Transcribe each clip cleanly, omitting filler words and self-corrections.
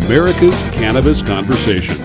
America's Cannabis Conversation.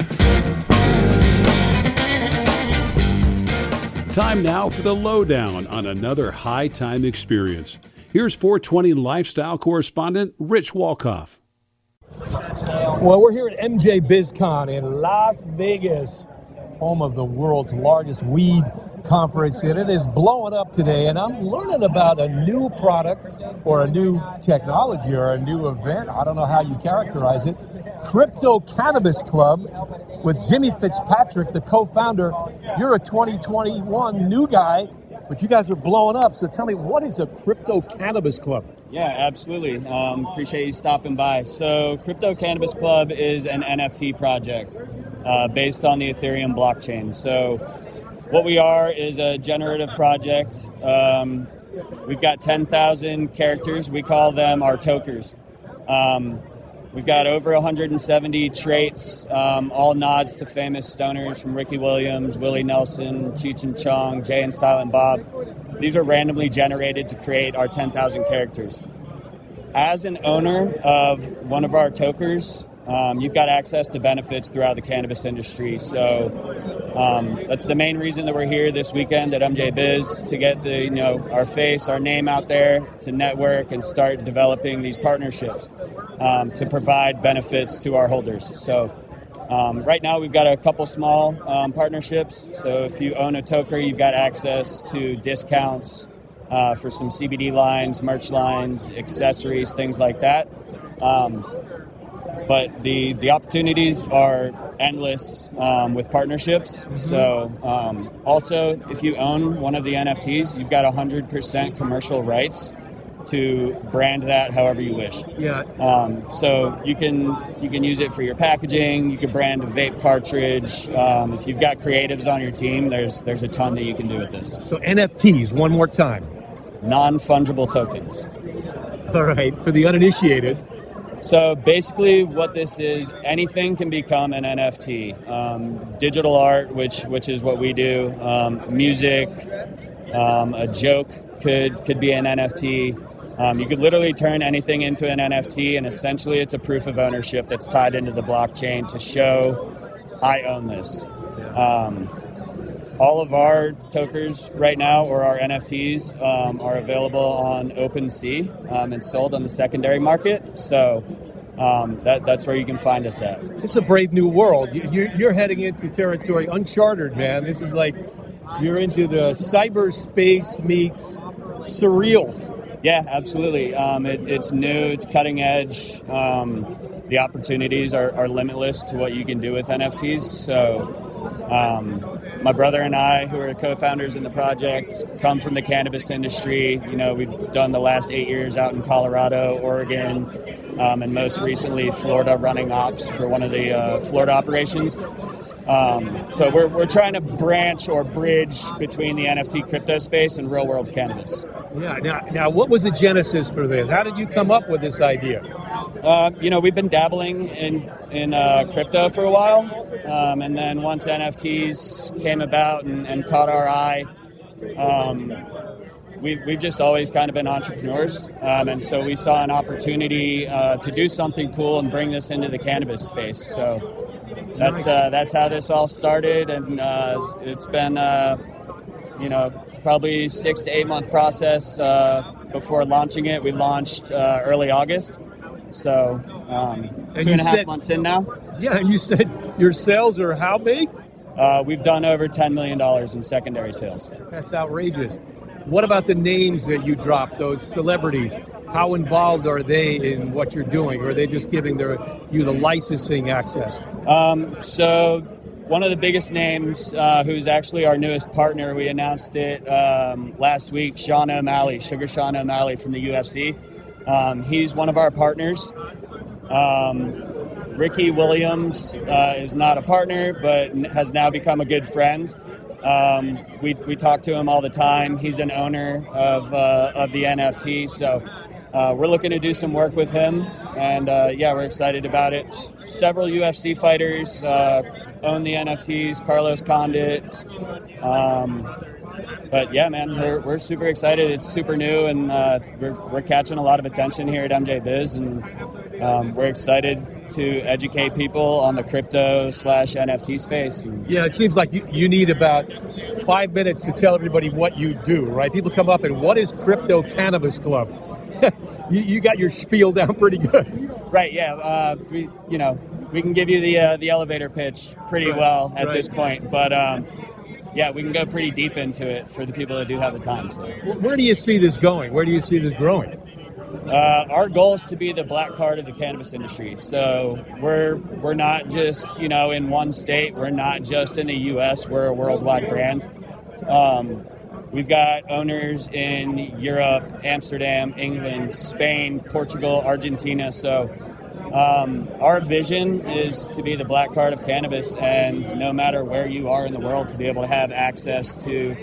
Time now for the lowdown on another high time experience. Here's 420 lifestyle correspondent Rich Walkoff. Well, we're here at MJ BizCon in Las Vegas, home of the world's largest weed conference, and it is blowing up today, and I'm learning about a new product or a new technology or a new event. I don't know how you characterize it. Crypto Cannabis Club with Jimmy Fitzpatrick, the co-founder. You're a 2021 new guy, but you guys are blowing up. So tell me, what is a Crypto Cannabis Club? Yeah, absolutely. Appreciate you stopping by. So Crypto Cannabis Club is an NFT project based on the Ethereum blockchain. So what we are is a generative project. We've got 10,000 characters. We call them our tokers. We've got over 170 traits, all nods to famous stoners from Ricky Williams, Willie Nelson, Cheech and Chong, Jay and Silent Bob. These are randomly generated to create our 10,000 characters. As an owner of one of our tokers, you've got access to benefits throughout the cannabis industry. So that's the main reason that we're here this weekend at MJ Biz, to get our face, our name out there, to network and start developing these partnerships to provide benefits to our holders. So right now we've got a couple small partnerships. So if you own a toker, you've got access to discounts for some CBD lines, merch lines, accessories, things like that. But the opportunities are endless with partnerships. Mm-hmm. So also, if you own one of the NFTs, you've got 100% commercial rights to brand that however you wish. Yeah. So you can use it for your packaging. You can brand a vape cartridge. If you've got creatives on your team, there's a ton that you can do with this. So NFTs, one more time. Non-fungible tokens. All right. For the uninitiated. So basically what this is, anything can become an NFT. Digital art, which is what we do, music, a joke could be an NFT. You could literally turn anything into an NFT, and essentially it's a proof of ownership that's tied into the blockchain to show I own this. All of our tokers right now, or our NFTs, are available on OpenSea and sold on the secondary market. So that's where you can find us at. It's a brave new world. You're heading into territory uncharted, man. This is like you're into the cyberspace meets surreal. Yeah, absolutely. It's new. It's cutting edge. The opportunities are limitless to what you can do with NFTs. So my brother and I, who are co-founders in the project, come from the cannabis industry. We've done the last 8 years out in Colorado, Oregon, and most recently Florida, running ops for one of the Florida operations. So we're trying to branch or bridge between the NFT crypto space and real world cannabis. Yeah. Now, what was the genesis for this? How did you come up with this idea? We've been dabbling in crypto for a while, and then once NFTs came about and caught our eye, we've just always kind of been entrepreneurs, and so we saw an opportunity to do something cool and bring this into the cannabis space. So that's how this all started, and it's been probably 6 to 8 month process before launching it. We launched early August. So 2.5 months in now. Yeah, and you said your sales are how big? We've done over $10 million in secondary sales. That's outrageous. What about the names that you dropped, those celebrities? How involved are they in what you're doing? Or are they just giving you the licensing access? So one of the biggest names, who's actually our newest partner, we announced it last week, Sean O'Malley, Sugar Sean O'Malley from the UFC. He's one of our partners. Ricky Williams is not a partner, but has now become a good friend. We talk to him all the time. He's an owner of the NFT, so we're looking to do some work with him, and we're excited about it. Several UFC fighters own the NFTs, Carlos Condit. But yeah, man, we're super excited. It's super new, and we're catching a lot of attention here at MJ Biz, and we're excited to educate people on the crypto/NFT space. Yeah, it seems like you need about 5 minutes to tell everybody what you do, right? People come up and what is Crypto Cannabis Club? you got your spiel down pretty good. Right, yeah. We can give you the elevator pitch pretty well at this point, but yeah, we can go pretty deep into it for the people that do have the time. So. Where do you see this going? Where do you see this growing? Our goal is to be the black card of the cannabis industry. So we're not just in one state. We're not just in the U.S. We're a worldwide brand. We've got owners in Europe, Amsterdam, England, Spain, Portugal, Argentina. So our vision is to be the black card of cannabis, and no matter where you are in the world, to be able to have access to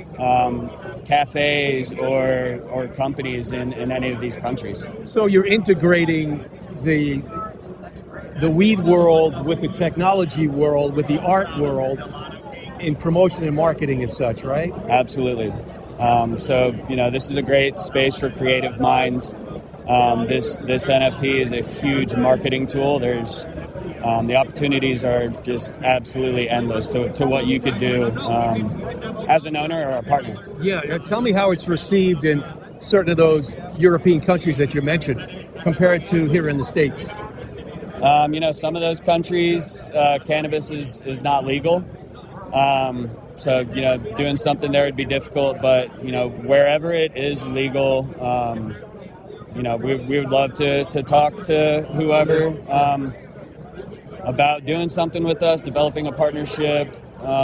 cafes or companies in any of these countries. So you're integrating the weed world with the technology world, with the art world, in promotion and marketing and such, right? Absolutely. So this is a great space for creative minds. This NFT is a huge marketing tool. There's the opportunities are just absolutely endless to what you could do as an owner or a partner. Yeah, now tell me how it's received in certain of those European countries that you mentioned compared to here in the States. Some of those countries, cannabis is not legal. So, doing something there would be difficult, but, wherever it is legal, we would love to talk to whoever about doing something with us, developing a partnership.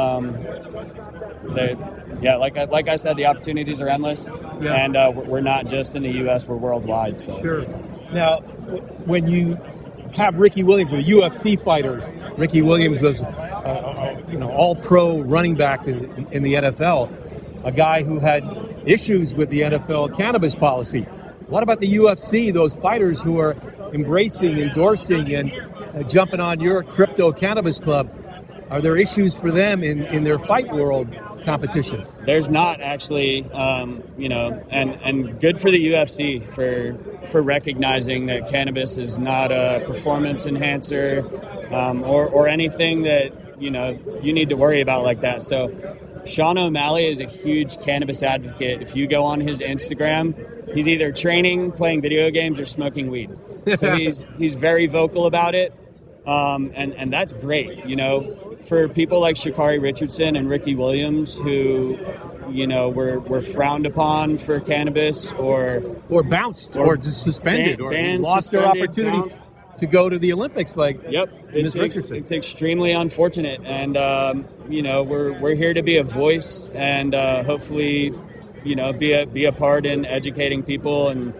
Like I said, the opportunities are endless, and we're not just in the U.S., we're worldwide. So. Sure. Now, when you have Ricky Williams, the UFC fighters, Ricky Williams was all-pro running back in the NFL, a guy who had issues with the NFL cannabis policy. What about the UFC, those fighters who are embracing, endorsing, and jumping on your Crypto Cannabis Club? Are there issues for them in their fight world competitions? There's not actually, and good for the UFC for recognizing that cannabis is not a performance enhancer or anything that you need to worry about like that. So Sean O'Malley is a huge cannabis advocate. If you go on his Instagram, he's either training, playing video games, or smoking weed. So he's very vocal about it, and that's great. For people like Sha'Carri Richardson and Ricky Williams, who were frowned upon for cannabis or bounced or just suspended or lost their opportunity to go to the Olympics, Ms. Richardson. It's extremely unfortunate, and we're here to be a voice and hopefully be a part in educating people and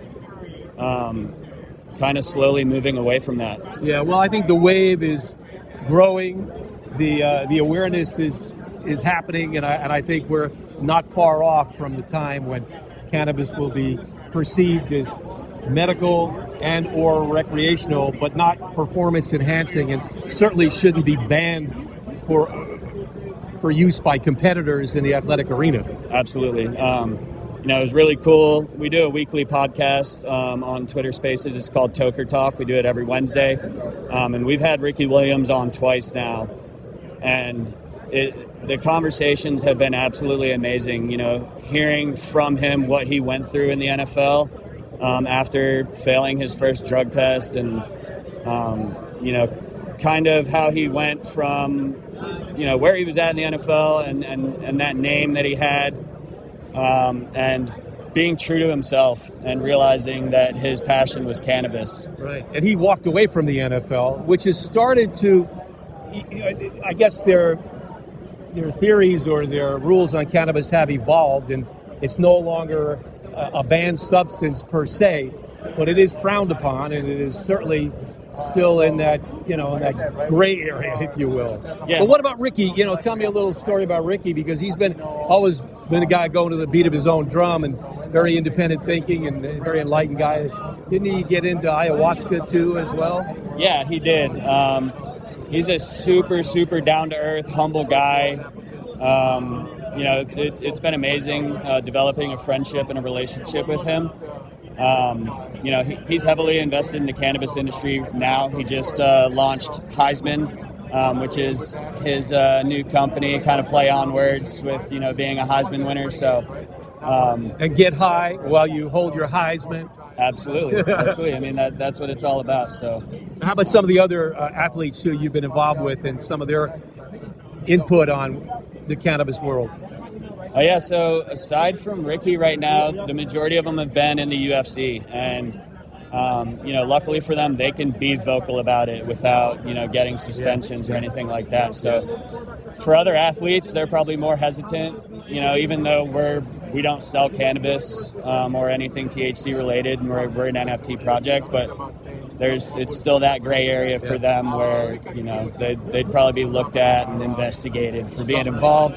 kind of slowly moving away from that. Yeah, well, I think the wave is growing. The awareness is happening, and I think we're not far off from the time when cannabis will be perceived as medical and or recreational, but not performance enhancing, and certainly shouldn't be banned for use by competitors in the athletic arena. Absolutely. It was really cool. We do a weekly podcast on Twitter Spaces. It's called Toker Talk. We do it every Wednesday, and we've had Ricky Williams on twice now. And the conversations have been absolutely amazing. Hearing from him what he went through in the NFL after failing his first drug test, and kind of how he went from where he was at in the NFL and that name that he had, and being true to himself and realizing that his passion was cannabis. Right, and he walked away from the NFL, which has started to. I guess their theories or their rules on cannabis have evolved, and it's no longer a banned substance per se, but it is frowned upon, and it is certainly still in that in that gray area, if you will. Yeah. But what about Ricky? Tell me a little story about Ricky, because he's always been a guy going to the beat of his own drum and very independent thinking and a very enlightened guy. Didn't he get into ayahuasca too as well? Yeah, he did. He's a super, super down-to-earth, humble guy. It's been amazing developing a friendship and a relationship with him. He's heavily invested in the cannabis industry now. He just launched Heisman, which is his new company, kind of play on words with, being a Heisman winner. So, and get high while you hold your Heisman. Absolutely. I mean, that's what it's all about. So, how about some of the other athletes who you've been involved with and some of their input on the cannabis world? Yeah, so aside from Ricky right now, the majority of them have been in the UFC. And, luckily for them, they can be vocal about it without, getting suspensions or anything like that. So for other athletes, they're probably more hesitant, even though we don't sell cannabis or anything THC related, and we're an NFT project, but it's still that gray area for them where, they'd probably be looked at and investigated for being involved.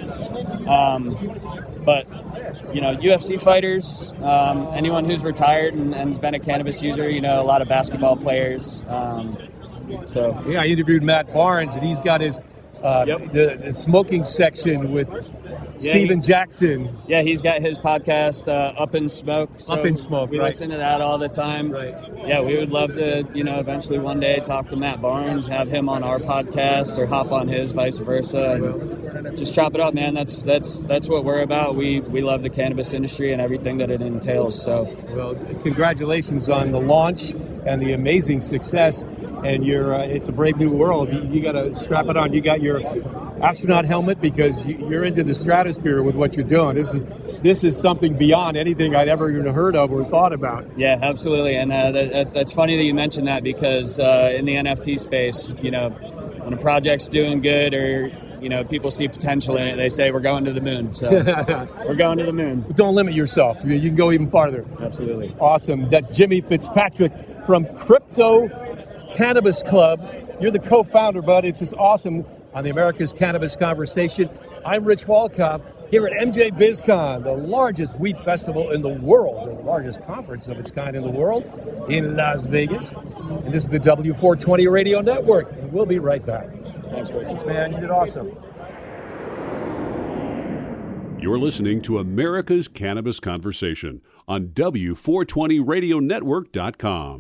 But UFC fighters, anyone who's retired and has been a cannabis user, a lot of basketball players. I interviewed Matt Barnes, and he's got his the smoking section with Steven Jackson. Yeah, he's got his podcast, Up in Smoke. So Up in Smoke, we listen to that all the time. Right. Yeah, we would love to, eventually one day talk to Matt Barnes, have him on our podcast, or hop on his, vice versa, and just chop it up, man. That's what we're about. We love the cannabis industry and everything that it entails. So, well, congratulations on the launch and the amazing success. And it's a brave new world. You got to strap it on. You got your astronaut helmet because you're into the stratosphere with what you're doing. This is something beyond anything I'd ever even heard of or thought about. Yeah, absolutely. And that's funny that you mentioned that because in the NFT space, when a project's doing good or people see potential in it, they say we're going to the moon. So we're going to the moon. But don't limit yourself. You can go even farther. Absolutely. Awesome. That's Jimmy Fitzpatrick from Crypto Cannabis Club. You're the co-founder, bud. It's just awesome on the America's Cannabis Conversation. I'm Rich Walkoff here at MJ BizCon, the largest weed festival in the world, the largest conference of its kind in the world in Las Vegas. And this is the W420 Radio Network. And we'll be right back. Thanks, Rich. Man, you did awesome. You're listening to America's Cannabis Conversation on W420RadioNetwork.com.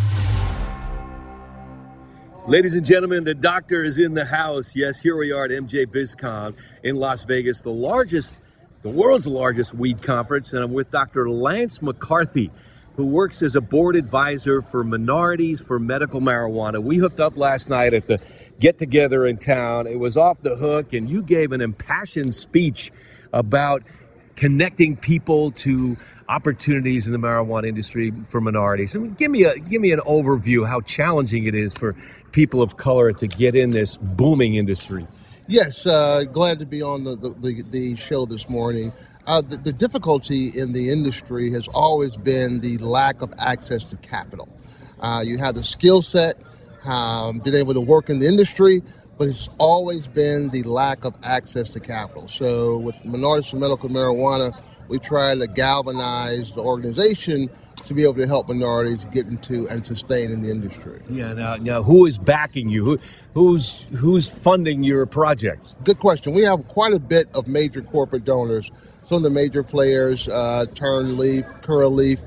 Ladies and gentlemen, the doctor is in the house. Yes, here we are at MJ BizCon in Las Vegas, the world's largest weed conference, and I'm with Dr. Lance McCarthy, who works as a board advisor for Minorities for Medical Marijuana. We hooked up last night at the get-together in town. It was off the hook, and you gave an impassioned speech about connecting people to opportunities in the marijuana industry for minorities. I mean, give me an overview how challenging it is for people of color to get in this booming industry. Yes, glad to be on the show this morning. The difficulty in the industry has always been the lack of access to capital. You have the skill set, been able to work in the industry, but it's always been the lack of access to capital. So with Minorities for Medical Marijuana, we try to galvanize the organization to be able to help minorities get into and sustain in the industry. Yeah. Now, who is backing you? Who's funding your projects? Good question. We have quite a bit of major corporate donors. Some of the major players, Turnleaf, Curaleaf,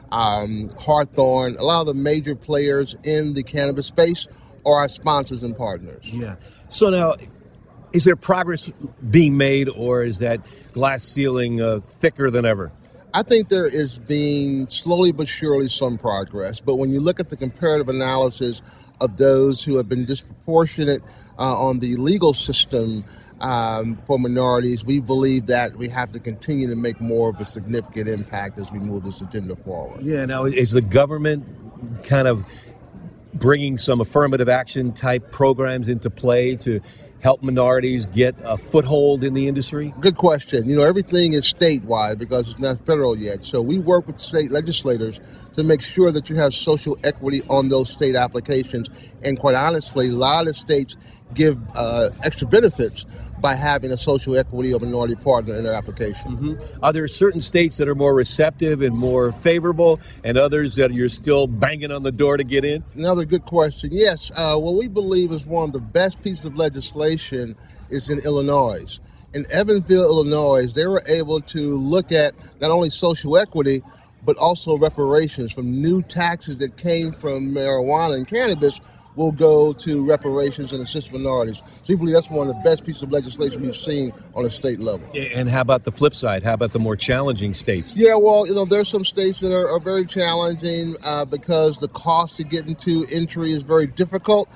Hawthorne, a lot of the major players in the cannabis space are our sponsors and partners. Yeah. So now, is there progress being made, or is that glass ceiling thicker than ever? I think there is being slowly but surely some progress. But when you look at the comparative analysis of those who have been disproportionate on the legal system for minorities, we believe that we have to continue to make more of a significant impact as we move this agenda forward. Yeah. Now, is the government kind of bringing some affirmative action type programs into play to help minorities get a foothold in the industry? Good question. Everything is statewide because it's not federal yet. So we work with state legislators to make sure that you have social equity on those state applications. And quite honestly, a lot of states give extra benefits by having a social equity or minority partner in their application. Mm-hmm. Are there certain states that are more receptive and more favorable, and others that you're still banging on the door to get in? Another good question. Yes, what we believe is one of the best pieces of legislation is in Illinois. In Evansville, Illinois, they were able to look at not only social equity, but also reparations from new taxes that came from marijuana and cannabis will go to reparations and assist minorities. So we believe that's one of the best pieces of legislation we've seen on a state level. And how about the flip side? How about the more challenging states? Yeah, well, there's some states that are very challenging because the cost to get into entry is very difficult.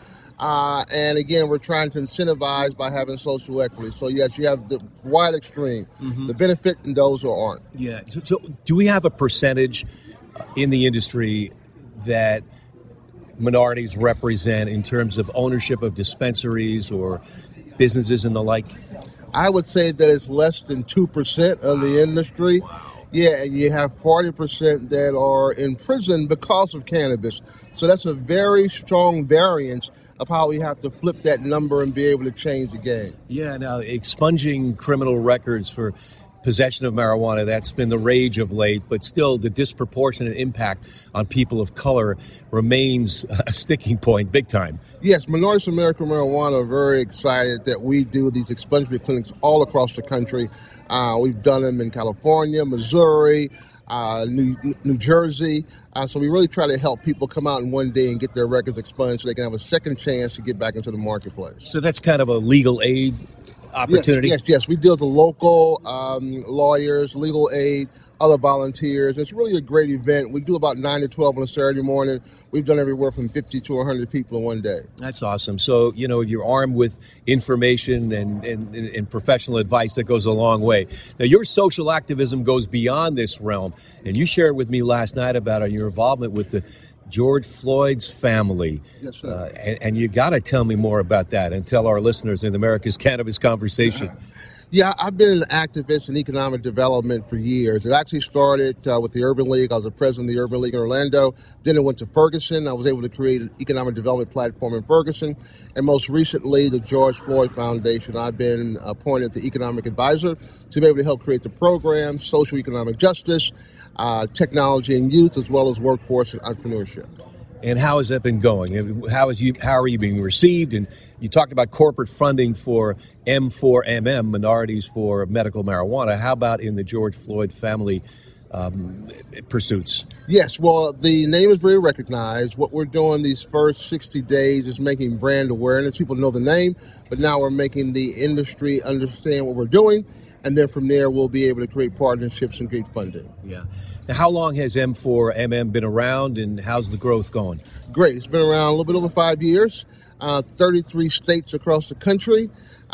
And again, we're trying to incentivize by having social equity. So yes, you have the wide extreme, the benefit and those who aren't. Yeah. So do we have a percentage in the industry that minorities represent in terms of ownership of dispensaries or businesses and the like? I would say that it's less than 2% of the industry. Yeah, and you have 40% that are in prison because of cannabis. So that's a very strong variance of how we have to flip that number and be able to change the game. Yeah, now expunging criminal records for possession of marijuana, that's been the rage of late, but still the disproportionate impact on people of color remains a sticking point big time. Yes, Minorities for Medical Marijuana are very excited that we do these expungement clinics all across the country. We've done them in California, Missouri, New Jersey. So we really try to help people come out in one day and get their records expunged so they can have a second chance to get back into the marketplace. So that's kind of a legal aid opportunity? Yes. We deal with the local lawyers, legal aid, other volunteers. It's really a great event. We do about 9 to 12 on a Saturday morning. We've done everywhere from 50 to 100 people in one day. That's awesome. So, you're armed with information and professional advice that goes a long way. Now, your social activism goes beyond this realm, and you shared with me last night about your involvement with the George Floyd's family. Yes, sir. And you got to tell me more about that and tell our listeners in America's Cannabis Conversation. Yeah, I've been an activist in economic development for years. It actually started with the Urban League. I was the president of the Urban League in Orlando. Then I went to Ferguson. I was able to create an economic development platform in Ferguson. And most recently, the George Floyd Foundation. I've been appointed the economic advisor to be able to help create the program, social economic justice, technology and youth, as well as workforce and entrepreneurship. And how has that been going? How are you being received? And you talked about corporate funding for M4MM, Minorities for Medical Marijuana. How about in the George Floyd family pursuits? Yes, well, the name is very recognized. What we're doing these first 60 days is making brand awareness. People know the name, but now we're making the industry understand what we're doing. And then from there, we'll be able to create partnerships and create funding. Yeah. Now, how long has M4MM been around, and how's the growth going? Great. It's been around a little bit over 5 years, 33 states across the country,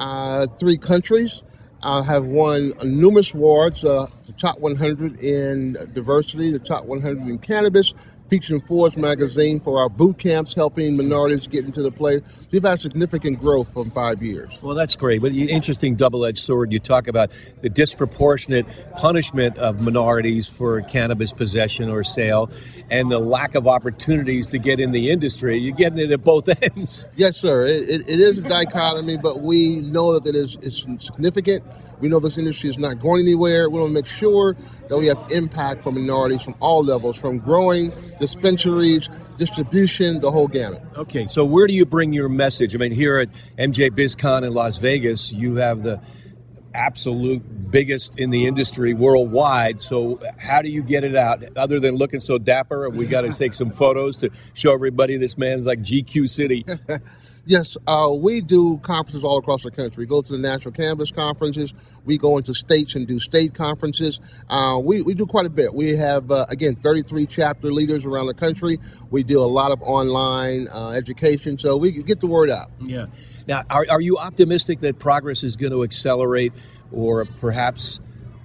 3 countries. Have won numerous awards, the top 100 in diversity, the top 100 in cannabis, featured in Forbes magazine for our boot camps, helping minorities get into the play. We've had significant growth from 5 years. Well, that's great. But interesting double-edged sword. You talk about the disproportionate punishment of minorities for cannabis possession or sale and the lack of opportunities to get in the industry. You're getting it at both ends. Yes, sir. It is a dichotomy, but we know that it's significant. We know this industry is not going anywhere. We want to make sure that we have impact for minorities from all levels, from growing, dispensaries, distribution, the whole gamut. Okay, so where do you bring your message? I mean, here at MJ BizCon in Las Vegas, you have the absolute biggest in the industry worldwide. So how do you get it out? Other than looking so dapper, we got to take some photos to show everybody this man's like GQ City. Yes, we do conferences all across the country. We go to the National Cannabis Conferences. We go into states and do state conferences. We do quite a bit. We have, again, 33 chapter leaders around the country. We do a lot of online education, so we get the word out. Yeah. Now, are you optimistic that progress is going to accelerate, or perhaps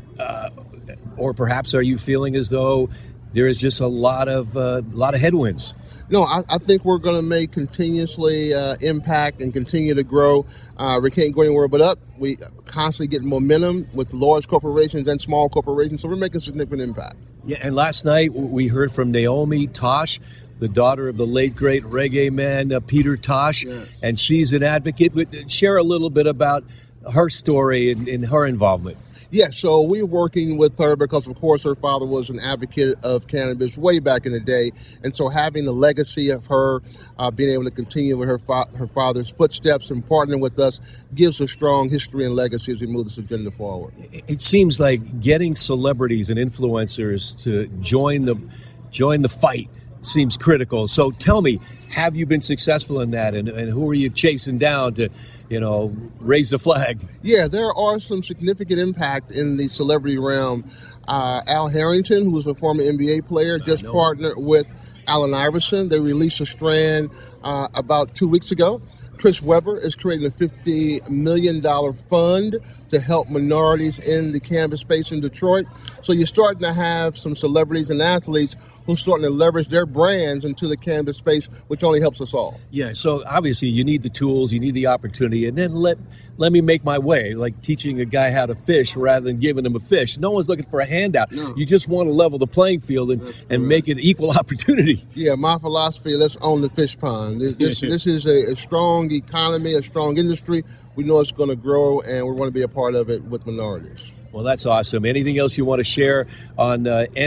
are you feeling as though there is just a lot of headwinds? No, I think we're going to make continuously impact and continue to grow. We can't go anywhere but up. We constantly get momentum with large corporations and small corporations, so we're making significant impact. Yeah, and last night we heard from Naomi Tosh, the daughter of the late, great reggae man Peter Tosh, yes. And she's an advocate. But share a little bit about her story and her involvement. Yes, so we're working with her because, of course, her father was an advocate of cannabis way back in the day. And so having the legacy of her being able to continue with her father's footsteps and partnering with us gives a strong history and legacy as we move this agenda forward. It seems like getting celebrities and influencers to join the fight seems critical. So tell me, have you been successful in that? And who are you chasing down to, raise the flag? Yeah, there are some significant impact in the celebrity realm. Al Harrington, who was a former NBA player, just partnered with Allen Iverson. They released a strand about 2 weeks ago. Chris Webber is creating a $50 million fund to help minorities in the cannabis space in Detroit. So you're starting to have some celebrities and athletes who are starting to leverage their brands into the cannabis space, which only helps us all. Yeah, so obviously you need the tools, you need the opportunity, and then let me make my way, like teaching a guy how to fish rather than giving him a fish. No one's looking for a handout. No. You just want to level the playing field and make it equal opportunity. Yeah, my philosophy, let's own the fish pond. This is a strong economy, a strong industry. We know it's going to grow, and we want to be a part of it with minorities. Well, that's awesome. Anything else you want to share on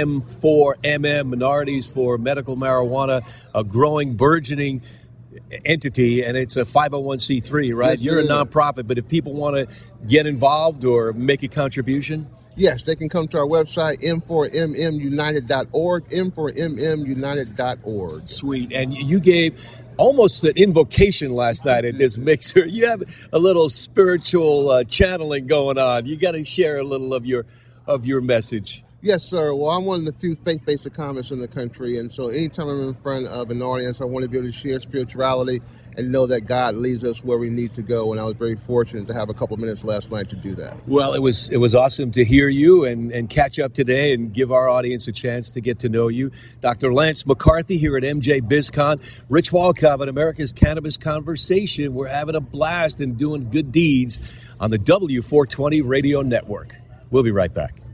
M4MM, Minorities for Medical Marijuana, a growing, burgeoning entity, and it's a 501c3, right? Yes, you're a nonprofit, but if people want to get involved or make a contribution? Yes, they can come to our website, m4mmunited.org, m4mmunited.org. Sweet. And you gave almost an invocation last night at this mixer. You have a little spiritual channeling going on. You got to share a little of your message. Yes, sir. Well, I'm one of the few faith-based economists in the country, and so anytime I'm in front of an audience, I want to be able to share spirituality and know that God leads us where we need to go, and I was very fortunate to have a couple of minutes last night to do that. Well, it was awesome to hear you and catch up today and give our audience a chance to get to know you. Dr. Lance McCarthy here at MJ BizCon. Rich Walkoff at America's Cannabis Conversation. We're having a blast and doing good deeds on the W420 Radio Network. We'll be right back.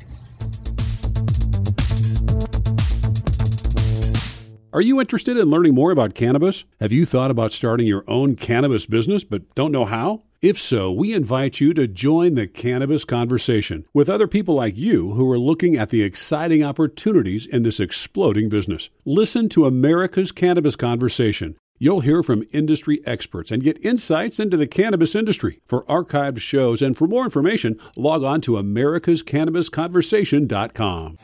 Are you interested in learning more about cannabis? Have you thought about starting your own cannabis business but don't know how? If so, we invite you to join the Cannabis Conversation with other people like you who are looking at the exciting opportunities in this exploding business. Listen to America's Cannabis Conversation. You'll hear from industry experts and get insights into the cannabis industry. For archived shows and for more information, log on to americascannabisconversation.com.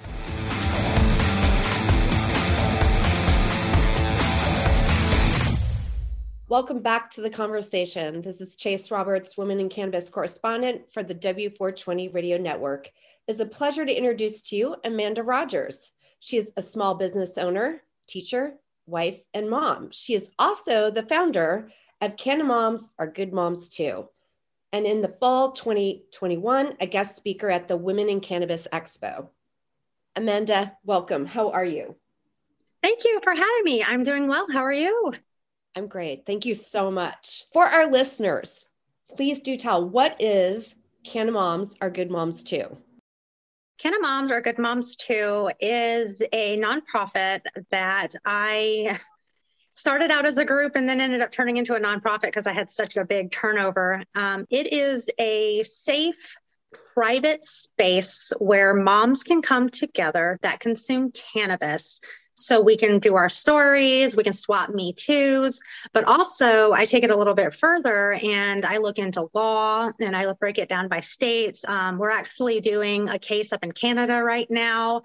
Welcome back to the conversation. This is Chase Roberts, Women in Cannabis correspondent for the W420 Radio Network. It's a pleasure to introduce to you Amanda Rogers. She is a small business owner, teacher, wife, and mom. She is also the founder of Canna Moms Are Good Moms Too. And in the fall 2021, a guest speaker at the Women in Cannabis Expo. Amanda, welcome. How are you? Thank you for having me. I'm doing well. How are you? I'm great. Thank you so much. For our listeners, please do tell, what is Canna Moms Are Good Moms Too? Canna Moms Are Good Moms Too is a nonprofit that I started out as a group and then ended up turning into a nonprofit because I had such a big turnover. It is a safe, private space where moms can come together that consume cannabis. So we can do our stories, we can swap Me Too's, but also I take it a little bit further and I look into law and I break it down by states. We're actually doing a case up in Canada right now.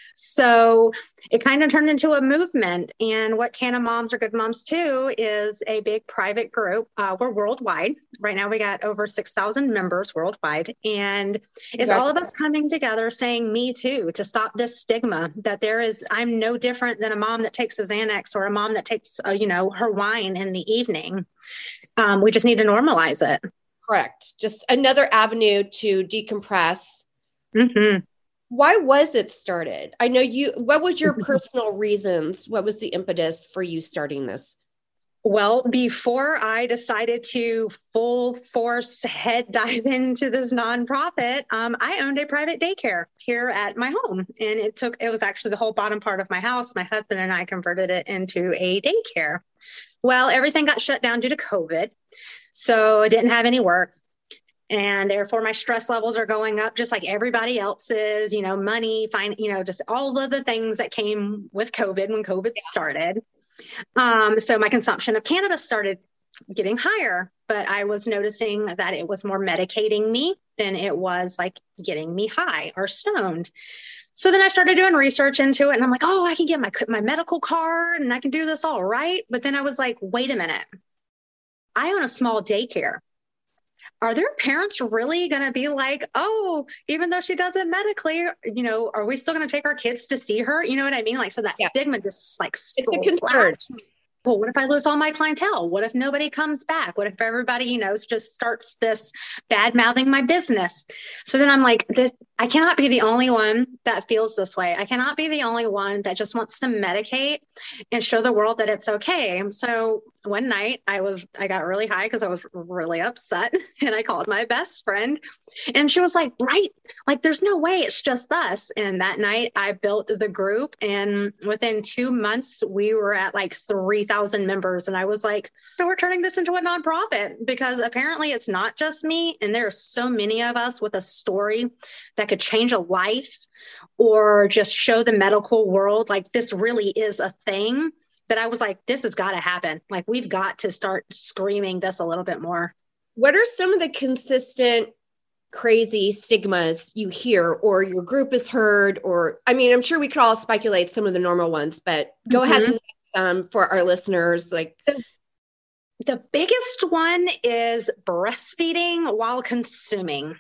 So it kind of turned into a movement. And what Canna Moms Are Good Moms Too is a big private group. We're worldwide. Right now we got over 6,000 members worldwide. And it's all of us coming together saying Me Too to stop this stigma that I'm no different than a mom that takes a Xanax or a mom that takes, her wine in the evening. We just need to normalize it. Correct. Just another avenue to decompress. Mm-hmm. Why was it started? I know what was your personal reasons? What was the impetus for you starting this? Well, before I decided to full force head dive into this nonprofit, I owned a private daycare here at my home. And it was actually the whole bottom part of my house. My husband and I converted it into a daycare. Well, everything got shut down due to COVID. So I didn't have any work. And therefore my stress levels are going up just like everybody else's, money, just all of the things that came with COVID when COVID started. So my consumption of cannabis started getting higher, but I was noticing that it was more medicating me than it was like getting me high or stoned. So then I started doing research into it and I'm like, oh, I can get my medical card and I can do this all right. But then I was like, wait a minute. I own a small daycare. Are their parents really going to be like, oh, even though she does it medically, are we still going to take our kids to see her? You know what I mean? Like, so that stigma just like, it's a concern. Well, what if I lose all my clientele? What if nobody comes back? What if everybody, just starts this bad mouthing my business? So then I'm like, I cannot be the only one that feels this way. I cannot be the only one that just wants to medicate and show the world that it's okay. So one night I got really high because I was really upset and I called my best friend and she was like, right, like there's no way it's just us. And that night I built the group and within 2 months we were at like 3,000 members. And I was like, so we're turning this into a nonprofit because apparently it's not just me. And there are so many of us with a story that could change a life or just show the medical world like this really is a thing, that I was like, this has got to happen. Like we've got to start screaming this a little bit more. What are some of the consistent crazy stigmas you hear or your group has heard? Or, I mean, I'm sure we could all speculate some of the normal ones, but go ahead and some for our listeners. Like the biggest one is breastfeeding while consuming.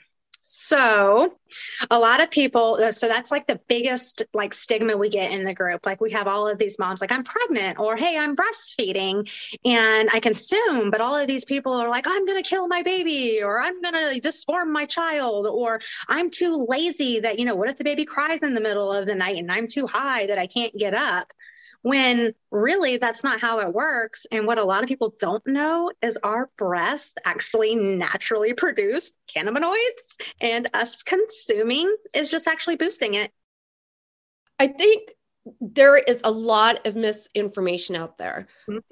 So a lot of people, so that's like the biggest like stigma we get in the group. Like we have all of these moms like, I'm pregnant or, hey, I'm breastfeeding and I consume, but all of these people are like, I'm going to kill my baby or I'm going to disform my child or I'm too lazy that, what if the baby cries in the middle of the night and I'm too high that I can't get up? When really that's not how it works. And what a lot of people don't know is our breasts actually naturally produce cannabinoids and us consuming is just actually boosting it. I think there is a lot of misinformation out there.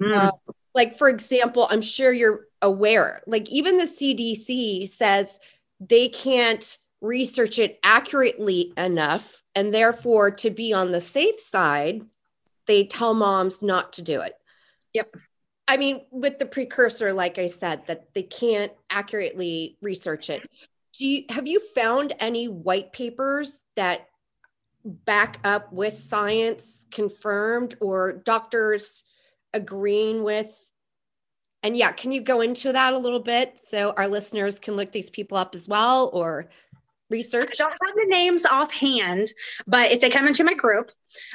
Like, for example, I'm sure you're aware, like even the CDC says they can't research it accurately enough. And therefore, to be on the safe side, they tell moms not to do it. Yep. I mean, with the precursor, like I said, that they can't accurately research it. Have you found any white papers that back up with science confirmed or doctors agreeing with? And yeah, can you go into that a little bit so our listeners can look these people up as well or research? I don't have the names offhand, but if they come into my group,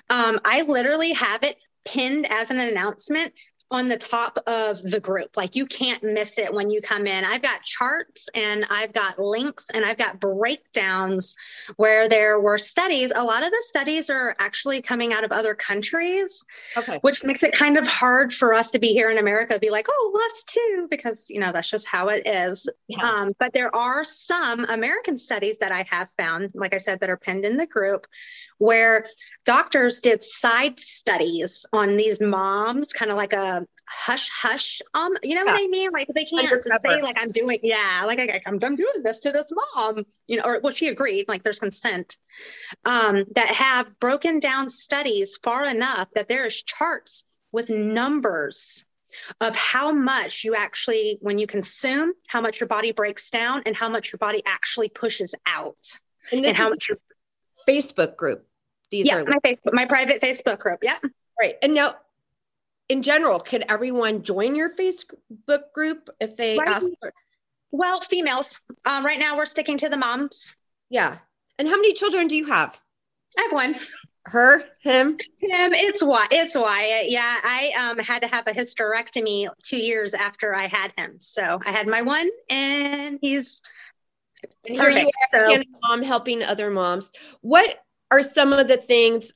I literally have it pinned as an announcement on the top of the group. Like you can't miss it when you come in. I've got charts and I've got links and I've got breakdowns where there were studies. A lot of the studies are actually coming out of other countries, which makes it kind of hard for us to be here in America, be like, oh, us too, because, that's just how it is. Yeah. But there are some American studies that I have found, like I said, that are pinned in the group where doctors did side studies on these moms, kind of like a hush, you know what I mean? Like they can't say like, I'm doing doing this to this mom, or she agreed, like there's consent, that have broken down studies far enough that there's charts with numbers of how much you actually, when you consume, how much your body breaks down and how much your body actually pushes out. And how much your Facebook group. My private Facebook group. Yeah. Right. And now, in general, could everyone join your Facebook group if they ask for? Well, females. Right now, we're sticking to the moms. Yeah. And how many children do you have? I have one. Her, him? Him. It's Wyatt. Yeah. I had to have a hysterectomy 2 years after I had him. So I had my one and he's perfect. So mom helping other moms. What are some of the things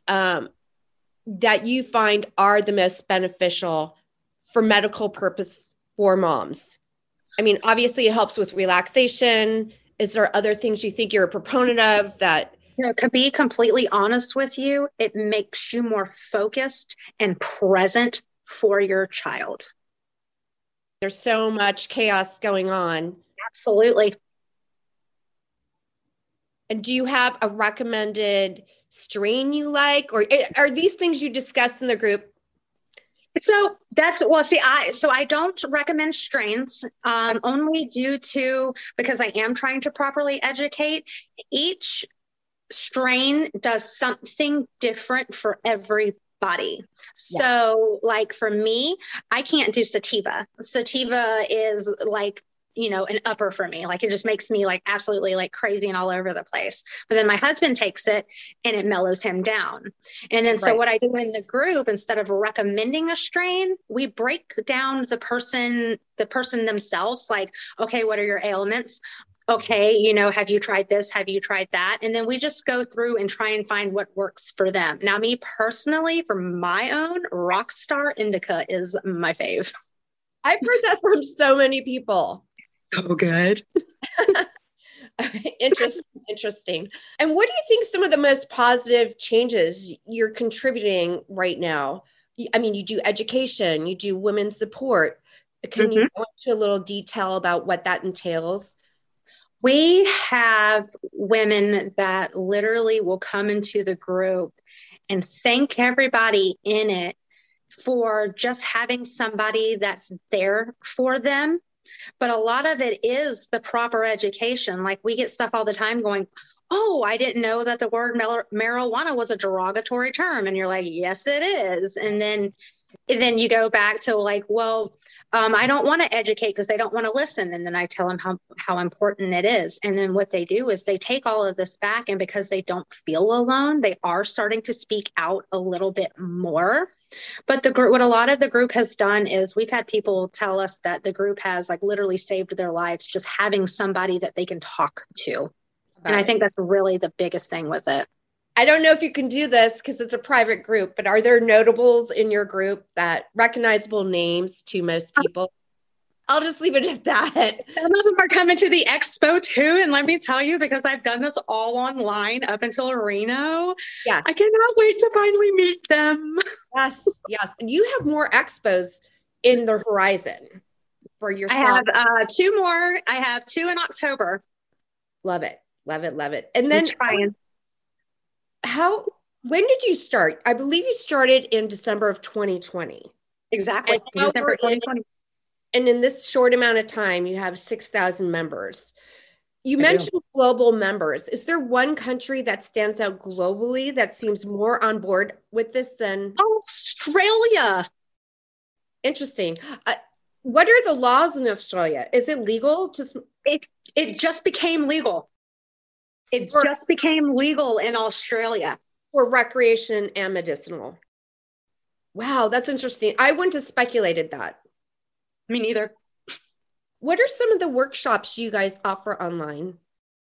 that you find are the most beneficial for medical purpose for moms? I mean, obviously it helps with relaxation. Is there other things you think you're a proponent of that? To be completely honest with you, it makes you more focused and present for your child. There's so much chaos going on. Absolutely. And do you have a recommended strain you like, or are these things you discuss in the group? So I don't recommend strains, only due to, because I am trying to properly educate. Each strain does something different for everybody. So like for me, I can't do sativa. Sativa is like, an upper for me. Like it just makes me like absolutely like crazy and all over the place. But then my husband takes it and it mellows him down. And then so what I do in the group, instead of recommending a strain, we break down the person themselves. Like, okay, what are your ailments? Okay, have you tried this? Have you tried that? And then we just go through and try and find what works for them. Now, me personally, for my own, Rockstar Indica is my fave. I've heard that from so many people. Oh, good. Interesting. And what do you think some of the most positive changes you're contributing right now? I mean, you do education, you do women's support. Can you go into a little detail about what that entails? We have women that literally will come into the group and thank everybody in it for just having somebody that's there for them. But a lot of it is the proper education. Like we get stuff all the time going, oh, I didn't know that the word marijuana was a derogatory term. And you're like, yes, it is. And then you go back to like, well, I don't want to educate because they don't want to listen. And then I tell them how important it is. And then what they do is they take all of this back. And because they don't feel alone, they are starting to speak out a little bit more. But the group, what a lot of the group has done is we've had people tell us that the group has like literally saved their lives just having somebody that they can talk to. And I think that's really the biggest thing with it. I don't know if you can do this because it's a private group, but are there notables in your group that recognizable names to most people? I'll just leave it at that. Some of them are coming to the expo too. And let me tell you, because I've done this all online up until Reno. Yeah. I cannot wait to finally meet them. Yes. And you have more expos in the horizon for yourself. I have 2 more. I have 2 in October. Love it. And then when did you start? I believe you started in December of 2020. Exactly. December 2020. And in this short amount of time, you have 6,000 members. You mentioned global members. Is there one country that stands out globally that seems more on board with this than Australia? Interesting. What are the laws in Australia? Is it legal? It just became legal. It just became legal in Australia. For recreation and medicinal. Wow, that's interesting. I wouldn't have speculated that. Me neither. What are some of the workshops you guys offer online?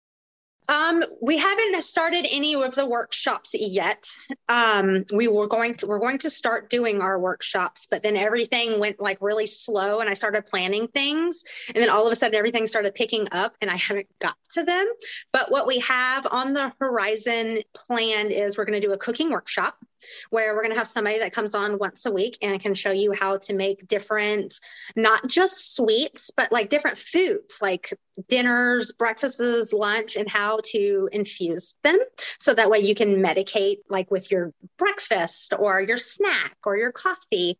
We haven't started any of the workshops yet. We're going to start doing our workshops, but then everything went like really slow and I started planning things. And then all of a sudden everything started picking up and I haven't got to them. But what we have on the horizon planned is we're going to do a cooking workshop where we're going to have somebody that comes on once a week and can show you how to make different, not just sweets, but like different foods, like dinners, breakfasts, lunch, and how to infuse them. So that way you can medicate like with your breakfast or your snack or your coffee.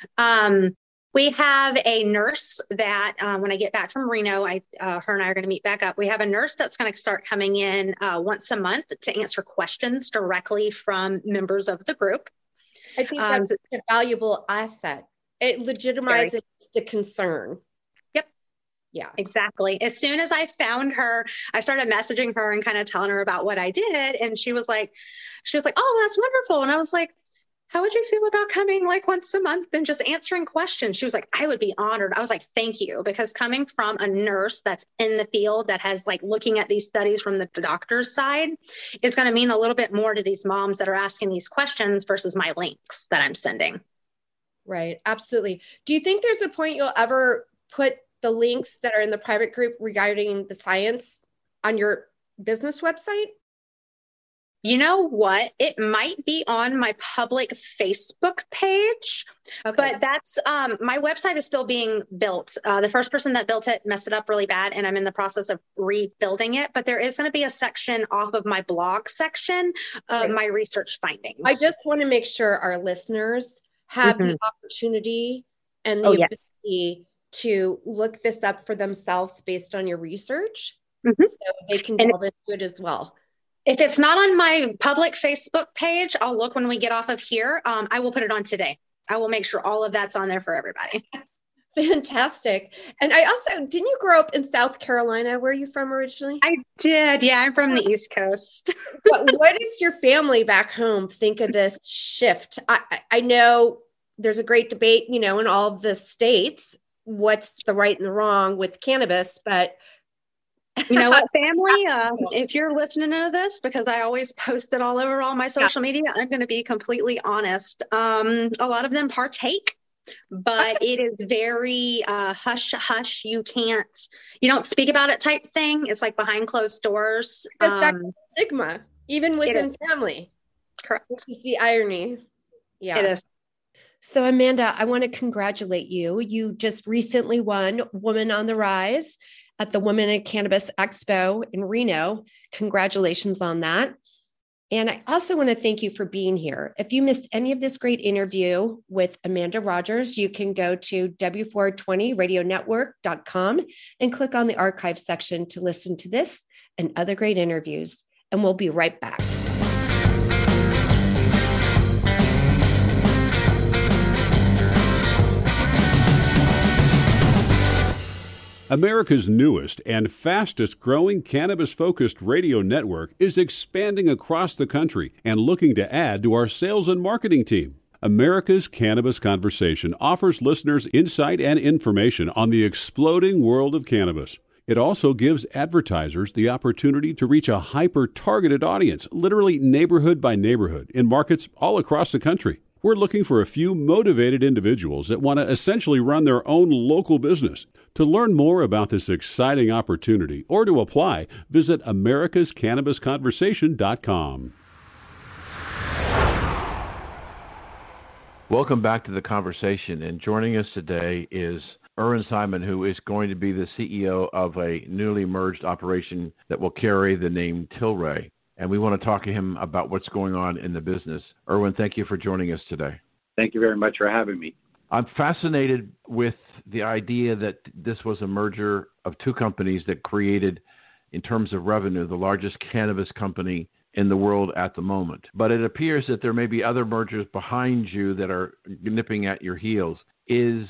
We have a nurse that when I get back from Reno, her and I are going to meet back up. We have a nurse that's going to start coming in once a month to answer questions directly from members of the group. I think that's a valuable asset. It legitimizes the concern. Yep. Yeah, exactly. As soon as I found her, I started messaging her and kind of telling her about what I did. And she was like, oh, that's wonderful. And I was like, how would you feel about coming like once a month and just answering questions? She was like, I would be honored. I was like, thank you. Because coming from a nurse that's in the field that has like looking at these studies from the doctor's side is going to mean a little bit more to these moms that are asking these questions versus my links that I'm sending. Right. Absolutely. Do you think there's a point you'll ever put the links that are in the private group regarding the science on your business website? You know what? It might be on my public Facebook page, but that's my website is still being built. The first person that built it messed it up really bad, and I'm in the process of rebuilding it. But there is going to be a section off of my blog section of my research findings. I just want to make sure our listeners have the opportunity and the ability to look this up for themselves based on your research, so they can delve into it as well. If it's not on my public Facebook page, I'll look when we get off of here. I will put it on today. I will make sure all of that's on there for everybody. Fantastic. And I also, didn't you grow up in South Carolina? Where are you from originally? I did. Yeah, I'm from the East Coast. What does your family back home think of this shift? I know there's a great debate, in all of the states, what's the right and the wrong with cannabis, but you know what, family, if you're listening to this, because I always post it all over all my social media, I'm going to be completely honest. A lot of them partake, but it is very hush. You don't speak about it type thing. It's like behind closed doors. Stigma, even within family. Correct. Which is the irony. Yeah. It is. So Amanda, I want to congratulate you. You just recently won Woman on the Rise at the Women in Cannabis Expo in Reno. Congratulations on that. And I also want to thank you for being here. If you missed any of this great interview with Amanda Rogers, you can go to W420radionetwork.com and click on the archive section to listen to this and other great interviews. And we'll be right back. America's newest and fastest growing cannabis-focused radio network is expanding across the country and looking to add to our sales and marketing team. America's Cannabis Conversation offers listeners insight and information on the exploding world of cannabis. It also gives advertisers the opportunity to reach a hyper-targeted audience, literally neighborhood by neighborhood, in markets all across the country. We're looking for a few motivated individuals that want to essentially run their own local business. To learn more about this exciting opportunity or to apply, visit americascannabisconversation.com. Welcome back to the conversation, and joining us today is Irwin Simon, who is going to be the CEO of a newly merged operation that will carry the name Tilray. And we want to talk to him about what's going on in the business. Irwin, thank you for joining us today. Thank you very much for having me. I'm fascinated with the idea that this was a merger of two companies that created, in terms of revenue, the largest cannabis company in the world at the moment. But it appears that there may be other mergers behind you that are nipping at your heels. Is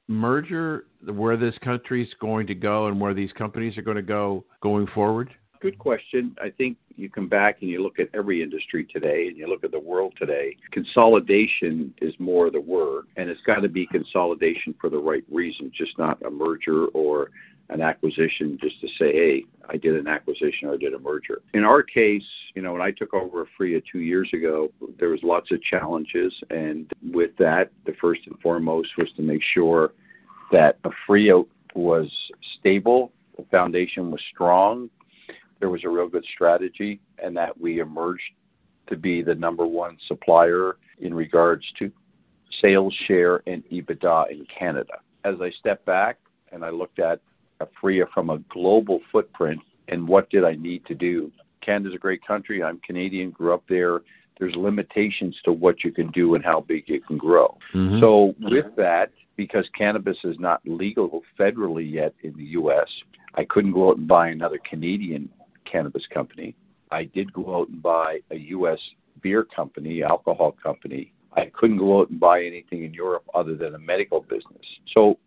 merger where this country's going to go and where these companies are going to go going forward? Good question. I think you come back and you look at every industry today and you look at the world today. Consolidation is more the word, and it's got to be consolidation for the right reason, just not a merger or an acquisition just to say, hey, I did an acquisition or I did a merger. In our case, when I took over Aphria 2 years ago, there was lots of challenges. And with that, the first and foremost was to make sure that Aphria was stable, the foundation was strong, there was a real good strategy, and that we emerged to be the number one supplier in regards to sales share and EBITDA in Canada. As I stepped back and I looked at Aphria from a global footprint and what did I need to do? Canada's a great country. I'm Canadian, grew up there. There's limitations to what you can do and how big it can grow. Mm-hmm. So with that, because cannabis is not legal federally yet in the U.S., I couldn't go out and buy another Canadian cannabis company. I did go out and buy a U.S. beer company, alcohol company. I couldn't go out and buy anything in Europe other than a medical business. So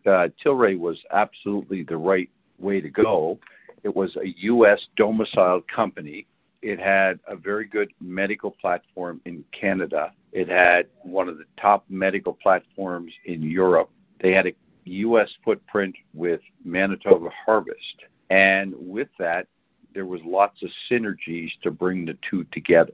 Tilray was absolutely the right way to go. It was a U.S. domiciled company. It had a very good medical platform in Canada. It had one of the top medical platforms in Europe. They had a U.S. footprint with Manitoba Harvest. And with that, there was lots of synergies to bring the two together.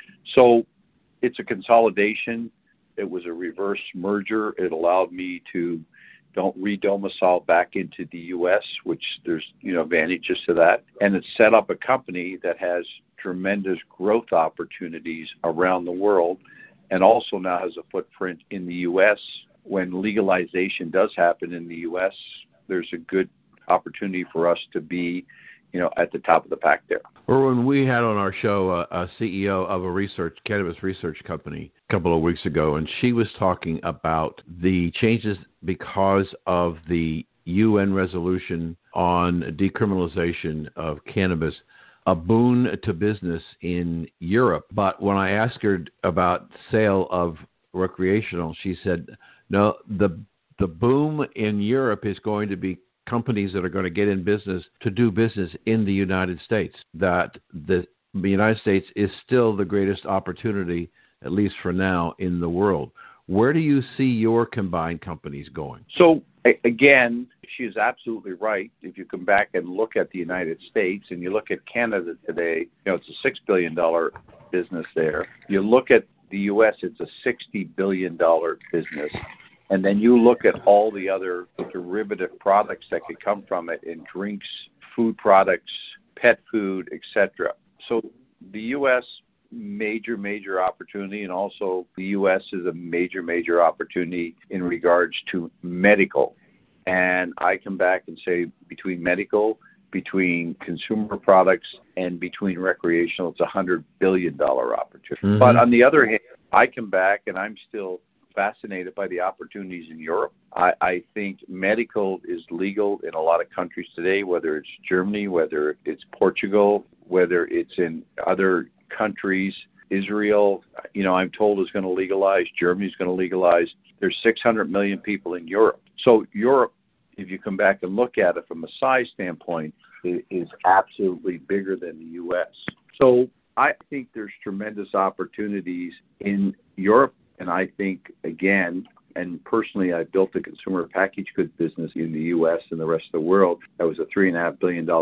So it's a consolidation. It was a reverse merger. It allowed me to don't re-domicile back into the U.S., which there's advantages to that. And it set up a company that has tremendous growth opportunities around the world, and also now has a footprint in the U.S. When legalization does happen in the U.S., there's a good opportunity for us to be, at the top of the pack there. Erwin, we had on our show a CEO of a cannabis research company a couple of weeks ago, and she was talking about the changes because of the UN resolution on decriminalization of cannabis, a boon to business in Europe. But when I asked her about sale of recreational, she said, no, the boom in Europe is going to be companies that are going to get in business to do business in the United States, that the United States is still the greatest opportunity, at least for now, in the world. Where do you see your combined companies going? So, again, she is absolutely right. If you come back and look at the United States and you look at Canada today, it's a $6 billion business there. You look at the U.S., it's a $60 billion business. And then you look at all the other derivative products that could come from it in drinks, food products, pet food, etc. So the U.S., major opportunity, and also the U.S. is a major opportunity in regards to medical. And I come back and say between medical, between consumer products, and between recreational, it's a $100 billion opportunity. Mm-hmm. But on the other hand, I come back and I'm still fascinated by the opportunities in Europe. I think medical is legal in a lot of countries today, whether it's Germany, whether it's Portugal, whether it's in other countries. Israel, I'm told is going to legalize. Germany's going to legalize. There's 600 million people in Europe. So Europe, if you come back and look at it from a size standpoint, is absolutely bigger than the U.S. So I think there's tremendous opportunities in Europe. And I think, again, and personally, I built a consumer packaged goods business in the U.S. and the rest of the world. That was a $3.5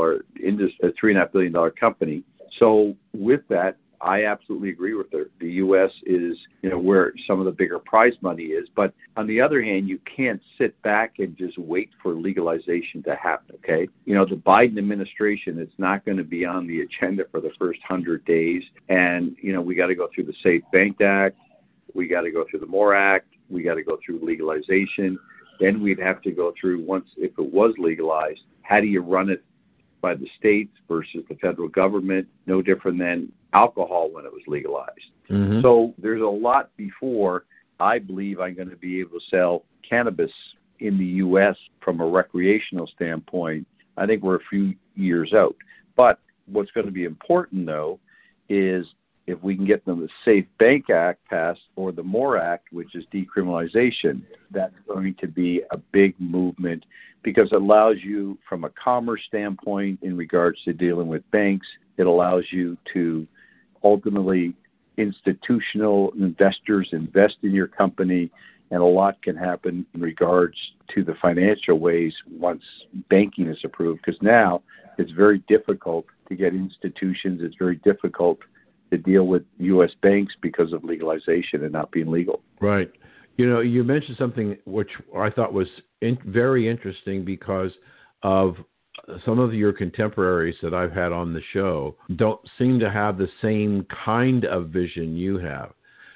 billion company. So with that, I absolutely agree with her. The U.S. is, where some of the bigger prize money is. But on the other hand, you can't sit back and just wait for legalization to happen, okay? The Biden administration is not going to be on the agenda for the first 100 days. And, we got to go through the SAFE Bank Act. We got to go through the MORE Act. We got to go through legalization. Then we'd have to go through, once, if it was legalized, how do you run it by the states versus the federal government? No different than alcohol when it was legalized. Mm-hmm. So there's a lot before I believe I'm going to be able to sell cannabis in the U.S. from a recreational standpoint. I think we're a few years out. But what's going to be important, though, is if we can get the SAFE Bank Act passed or the MORE Act, which is decriminalization, that's going to be a big movement because it allows you, from a commerce standpoint, in regards to dealing with banks, it allows you to ultimately institutional investors invest in your company, and a lot can happen in regards to the financial ways once banking is approved, because now it's very difficult to get institutions. It's very difficult to deal with U.S. banks because of legalization and not being legal. Right. You mentioned something which I thought was very interesting because of some of your contemporaries that I've had on the show don't seem to have the same kind of vision you have.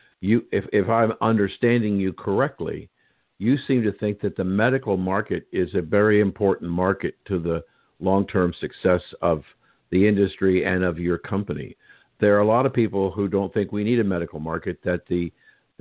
If I'm understanding you correctly, you seem to think that the medical market is a very important market to the long-term success of the industry and of your company. There are a lot of people who don't think we need a medical market, that the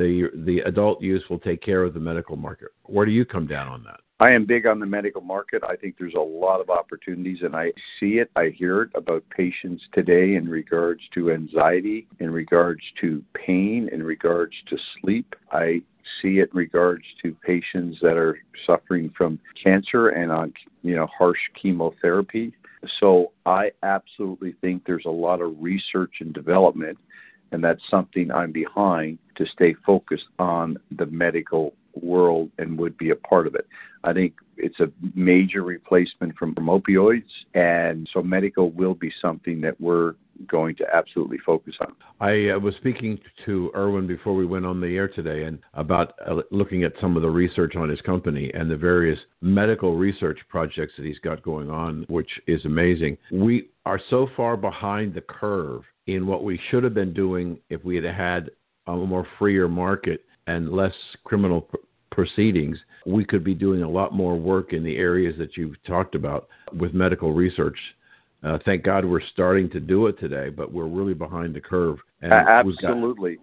adult use will take care of the medical market. Where do you come down on that? I am big on the medical market. I think there's a lot of opportunities, and I see it. I hear it about patients today in regards to anxiety, in regards to pain, in regards to sleep. I see it in regards to patients that are suffering from cancer and on, harsh chemotherapy. So I absolutely think there's a lot of research and development, and that's something I'm behind to stay focused on the medical world and would be a part of it. I think it's a major replacement from opioids, and so medical will be something that we're going to absolutely focus on. I was speaking to Erwin before we went on the air today and about looking at some of the research on his company and the various medical research projects that he's got going on, which is amazing. We are so far behind the curve in what we should have been doing if we had had a more freer market and less criminal proceedings. We could be doing a lot more work in the areas that you've talked about with medical research. Thank God we're starting to do it today, but we're really behind the curve. And Absolutely.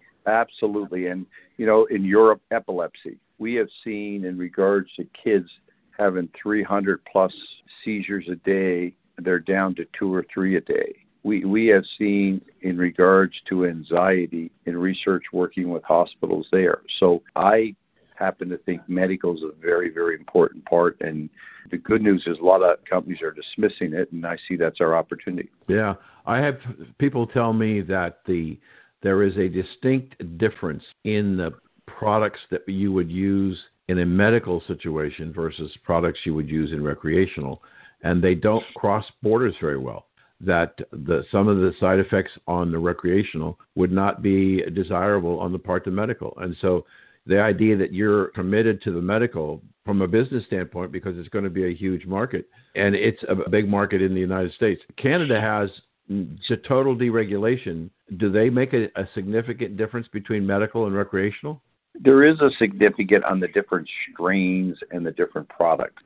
And, in Europe, epilepsy. We have seen in regards to kids having 300 plus seizures a day, they're down to 2 or 3 a day. We have seen in regards to anxiety in research working with hospitals there. So I happen to think medical is a very, very important part. And the good news is a lot of companies are dismissing it, and I see that's our opportunity. Yeah. I have people tell me that there is a distinct difference in the products that you would use in a medical situation versus products you would use in recreational, and they don't cross borders very well. That some of the side effects on the recreational would not be desirable on the part of medical. And so the idea that you're committed to the medical from a business standpoint, because it's going to be a huge market, and it's a big market in the United States. Canada has total deregulation. Do they make a significant difference between medical and recreational? There is a significant on the different strains and the different products.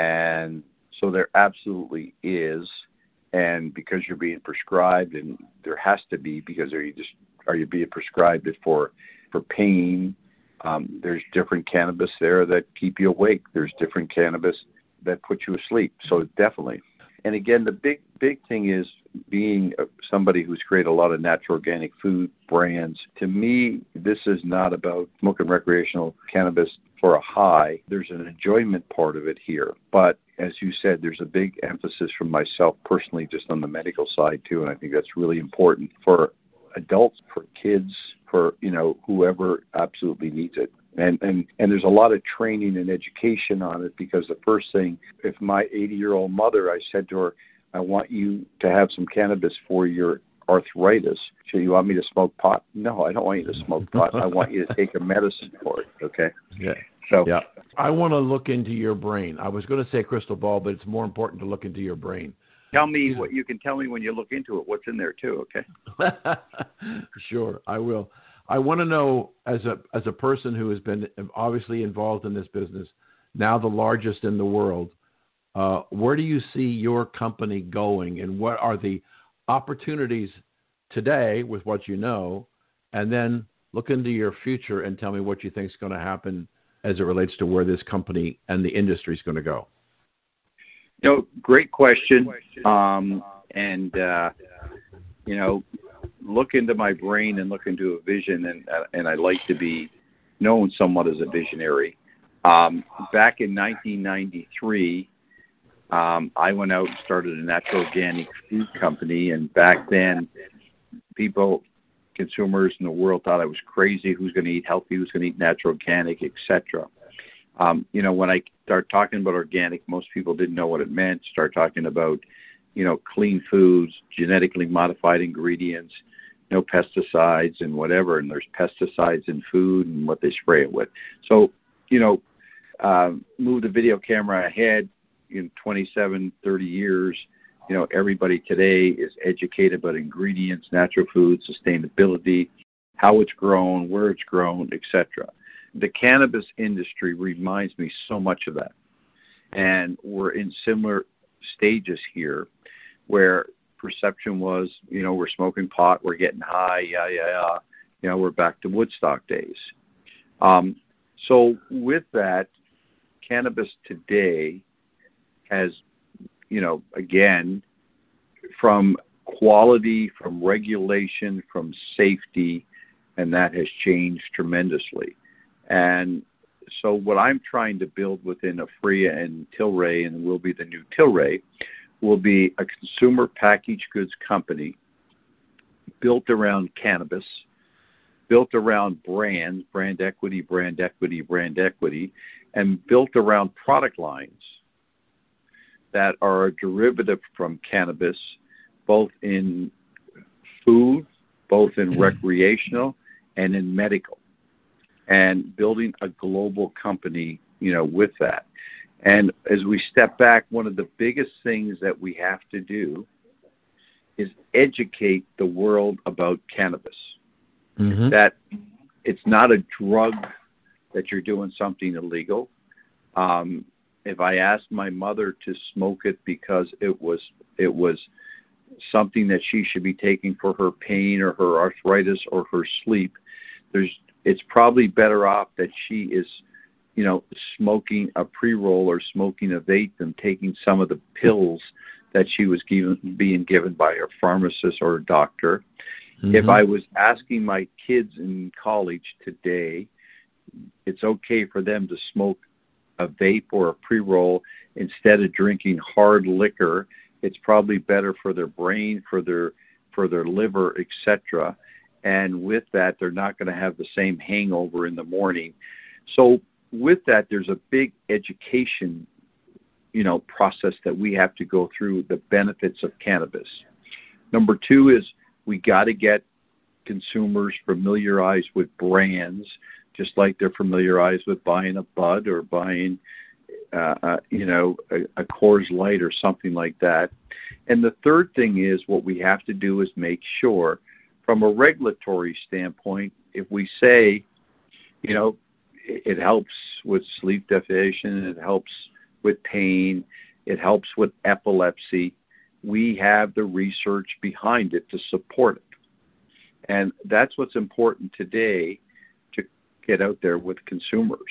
And so there absolutely is. And because you're being prescribed, and there has to be, because are you being prescribed it for pain? There's different cannabis there that keep you awake. There's different cannabis that put you asleep. So definitely. And again, the big thing is being somebody who's created a lot of natural organic food brands. To me, this is not about smoking recreational cannabis for a high. There's an enjoyment part of it here. But as you said, there's a big emphasis from myself personally just on the medical side too. And I think that's really important for adults, for kids, for, whoever absolutely needs it. And there's a lot of training and education on it, because the first thing, if my 80-year-old mother, I said to her, I want you to have some cannabis for your arthritis. So you want me to smoke pot? No, I don't want you to smoke pot. I want you to take a medicine for it. Okay. Yeah. So yeah. I want to look into your brain. I was going to say crystal ball, but it's more important to look into your brain. Tell me what you can tell me when you look into it, what's in there too. Okay. Sure. I will. I want to know, as a person who has been obviously involved in this business, now the largest in the world, where do you see your company going, and what are the opportunities today with what you know, and then look into your future and tell me what you think is going to happen as it relates to where this company and the industry is going to go? Great question. Look into my brain and look into a vision, and I like to be known somewhat as a visionary. Back in 1993, I went out and started a natural organic food company, and back then, consumers in the world thought I was crazy. Who's going to eat healthy? Who's going to eat natural organic, etc. When I start talking about organic, most people didn't know what it meant. Start talking about, clean foods, genetically modified ingredients, no pesticides and whatever. And there's pesticides in food and what they spray it with. So, move the video camera ahead in 27, 30 years. Everybody today is educated about ingredients, natural foods, sustainability, how it's grown, where it's grown, etc. The cannabis industry reminds me so much of that. And we're in similar stages here where perception was, we're smoking pot, we're getting high, we're back to Woodstock days. So with that, cannabis today has, again, from quality, from regulation, from safety, and that has changed tremendously. And so what I'm trying to build within Aphria and Tilray, and will be the new Tilray, will be a consumer packaged goods company built around cannabis, built around brands, brand equity, and built around product lines that are a derivative from cannabis, both in food, both in recreational, and in medical. And building a global company, with that. And as we step back, one of the biggest things that we have to do is educate the world about cannabis. Mm-hmm. That it's not a drug that you're doing something illegal. If I asked my mother to smoke it because it was something that she should be taking for her pain or her arthritis or her sleep, it's probably better off that she is, smoking a pre-roll or smoking a vape than taking some of the pills that she was being given by her pharmacist or a doctor. Mm-hmm. If I was asking my kids in college today, it's okay for them to smoke a vape or a pre-roll instead of drinking hard liquor. It's probably better for their brain, for their liver, etc. And with that, they're not going to have the same hangover in the morning. So with that, there's a big education, process that we have to go through, the benefits of cannabis. Number two is we got to get consumers familiarized with brands, just like they're familiarized with buying a Bud or buying, a Coors Light or something like that. And the third thing is what we have to do is make sure, from a regulatory standpoint, if we say, it helps with sleep deprivation, it helps with pain, it helps with epilepsy, we have the research behind it to support it. And that's what's important today to get out there with consumers.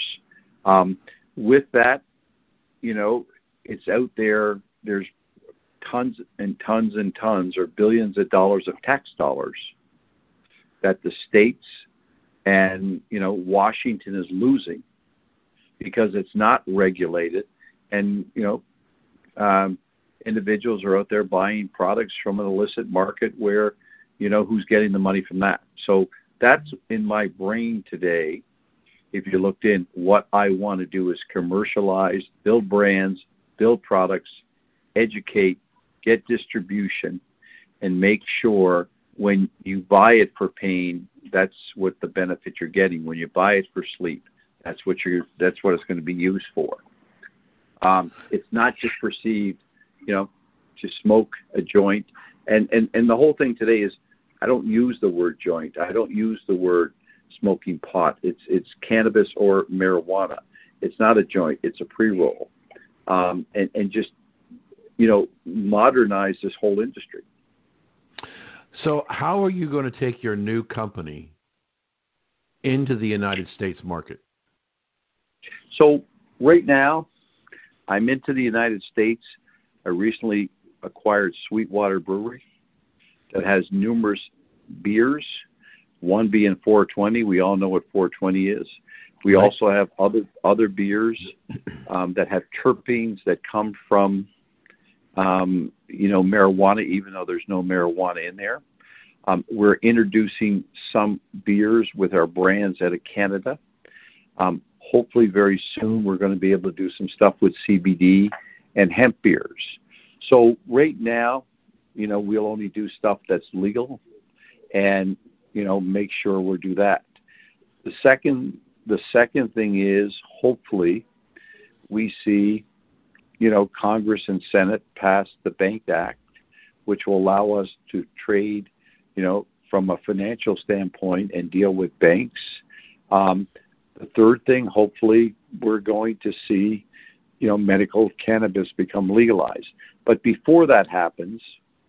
With that, it's out there. There's tons and tons and tons or billions of dollars of tax dollars that the states and, Washington is losing because it's not regulated. And, individuals are out there buying products from an illicit market where, who's getting the money from that. So that's in my brain today. If you looked in, what I want to do is commercialize, build brands, build products, educate, get distribution, and make sure when you buy it for pain, that's what the benefit you're getting. When you buy it for sleep, that's what it's going to be used for. It's not just perceived, to smoke a joint. And the whole thing today is I don't use the word joint. I don't use the word smoking pot. It's cannabis or marijuana. It's not a joint. It's a pre-roll. And just, modernize this whole industry. So how are you going to take your new company into the United States market? So right now, I'm into the United States. I recently acquired Sweetwater Brewery that has numerous beers, one being 420. We all know what 420 is. We right. also have other beers that have terpenes that come from, marijuana, even though there's no marijuana in there. We're introducing some beers with our brands out of Canada. Hopefully very soon we're going to be able to do some stuff with CBD and hemp beers. So right now, we'll only do stuff that's legal and, make sure we'll do that. The second thing is hopefully we see, Congress and Senate pass the Bank Act, which will allow us to trade, from a financial standpoint and deal with banks. The third thing, hopefully, we're going to see, medical cannabis become legalized. But before that happens,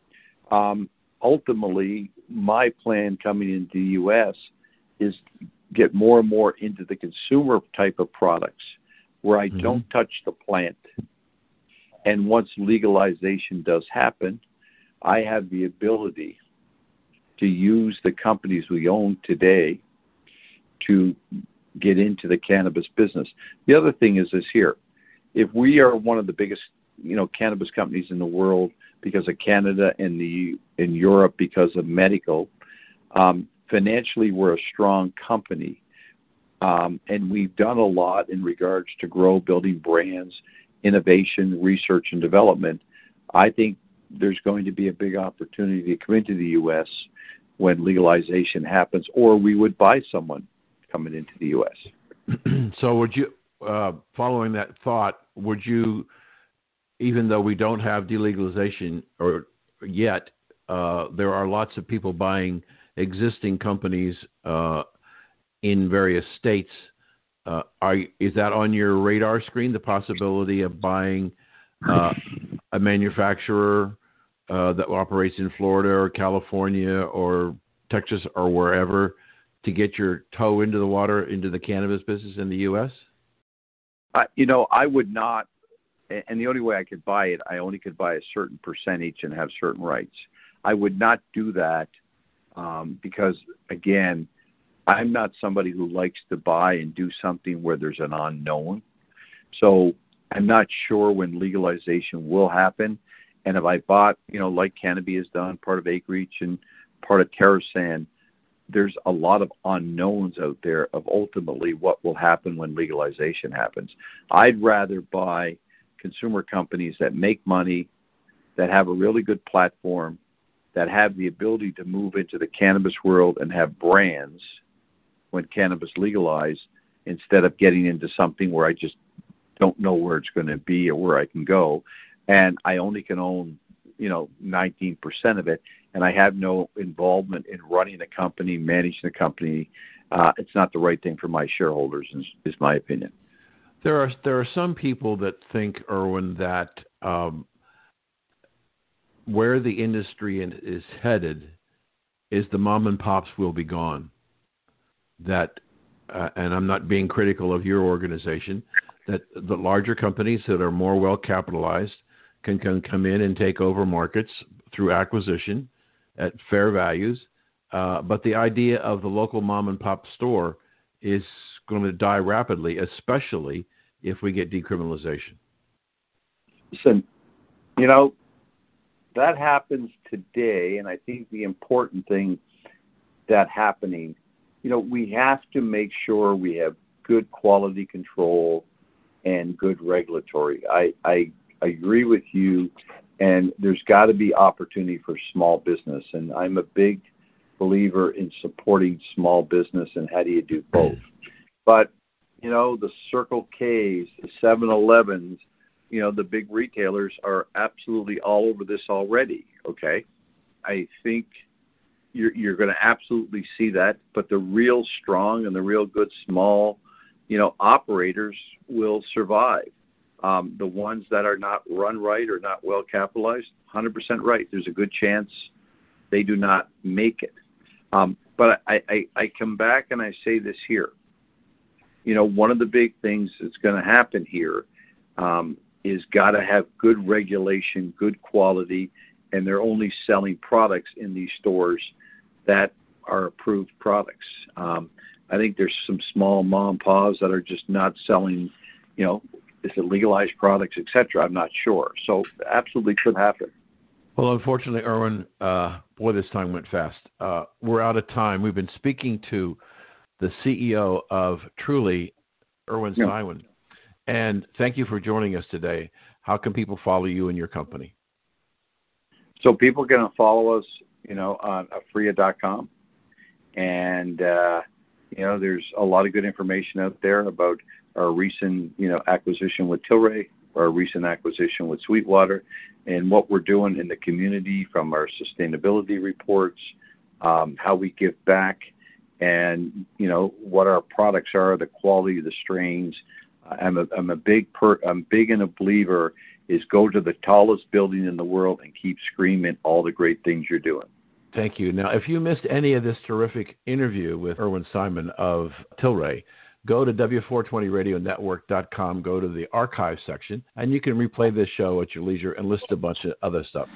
ultimately, my plan coming into the U.S. is get more and more into the consumer type of products where I don't touch the plant. And once legalization does happen, I have the ability to use the companies we own today to get into the cannabis business. The other thing is this here. If we are one of the biggest, cannabis companies in the world because of Canada and in Europe because of medical, financially we're a strong company. And we've done a lot in regards to building brands, innovation, research, and development. I think there's going to be a big opportunity to come into the U.S. when legalization happens, or we would buy someone coming into the U.S. So would you, following that thought, would you, even though we don't have delegalization or yet, there are lots of people buying existing companies in various states. Is that on your radar screen, the possibility of buying a manufacturer that operates in Florida or California or Texas or wherever to get your toe into the water, into the cannabis business in the U.S.? I would not, and the only way I could buy it, I only could buy a certain percentage and have certain rights. I would not do that because, again, I'm not somebody who likes to buy and do something where there's an unknown. So I'm not sure when legalization will happen. And if I bought, like Canopy has done, part of Acreage and part of TerraSand, there's a lot of unknowns out there of ultimately what will happen when legalization happens. I'd rather buy consumer companies that make money, that have a really good platform, that have the ability to move into the cannabis world and have brands when cannabis legalized, instead of getting into something where I just don't know where it's going to be or where I can go. And I only can own, 19% of it, and I have no involvement in running a company, managing a company. It's not the right thing for my shareholders, is my opinion. There are some people that think, Irwin, that where the industry is headed is the mom and pops will be gone. That, and I'm not being critical of your organization, that the larger companies that are more well capitalized can come in and take over markets through acquisition at fair values. But the idea of the local mom and pop store is going to die rapidly, especially if we get decriminalization. Listen, that happens today, and I think the important thing that happening, we have to make sure we have good quality control and good regulatory. I agree with you, and there's got to be opportunity for small business, and I'm a big believer in supporting small business, and how do you do both? But, the Circle K's, the 7-Elevens, the big retailers are absolutely all over this already, okay? I think you're going to absolutely see that, but the real strong and the real good small, operators will survive. The ones that are not run right or not well capitalized, 100% right. There's a good chance they do not make it. But I come back and I say this here. One of the big things that's going to happen here is got to have good regulation, good quality, and they're only selling products in these stores that are approved products. I think there's some small mom and pops that are just not selling, is it legalized products, et cetera? I'm not sure. So absolutely could happen. Well, unfortunately, Irwin, boy, this time went fast. We're out of time. We've been speaking to the CEO of Trulieve, Irwin Simon. And thank you for joining us today. How can people follow you and your company? So people can follow us, on Aphria.com. And, there's a lot of good information out there about our recent, acquisition with Tilray, our recent acquisition with Sweetwater, and what we're doing in the community from our sustainability reports, how we give back, and, what our products are, the quality of the strains. I'm big and a believer is go to the tallest building in the world and keep screaming all the great things you're doing. Thank you. Now, if you missed any of this terrific interview with Irwin Simon of Tilray, go to W420radionetwork.com, go to the archive section, and you can replay this show at your leisure and listen to a bunch of other stuff.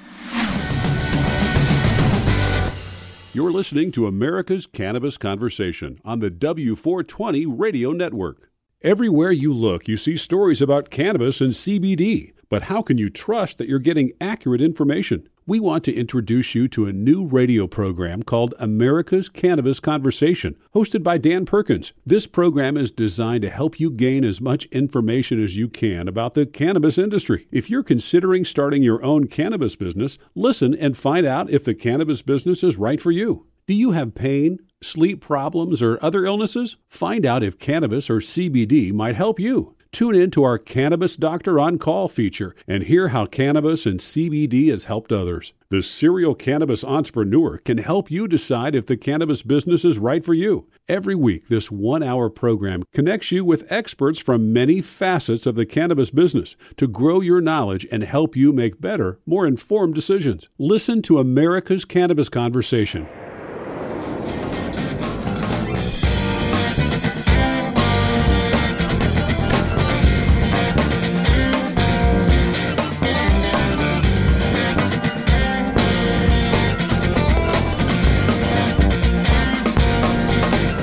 You're listening to America's Cannabis Conversation on the W420 Radio Network. Everywhere you look, you see stories about cannabis and CBD. But how can you trust that you're getting accurate information? We want to introduce you to a new radio program called America's Cannabis Conversation, hosted by Dan Perkins. This program is designed to help you gain as much information as you can about the cannabis industry. If you're considering starting your own cannabis business, listen and find out if the cannabis business is right for you. Do you have pain, sleep problems, or other illnesses? Find out if cannabis or CBD might help you. Tune in to our Cannabis Doctor on Call feature and hear how cannabis and CBD has helped others. The Serial Cannabis Entrepreneur can help you decide if the cannabis business is right for you. Every week, this 1-hour program connects you with experts from many facets of the cannabis business to grow your knowledge and help you make better, more informed decisions. Listen to America's Cannabis Conversation.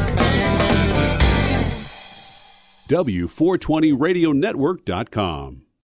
W420RadioNetwork.com.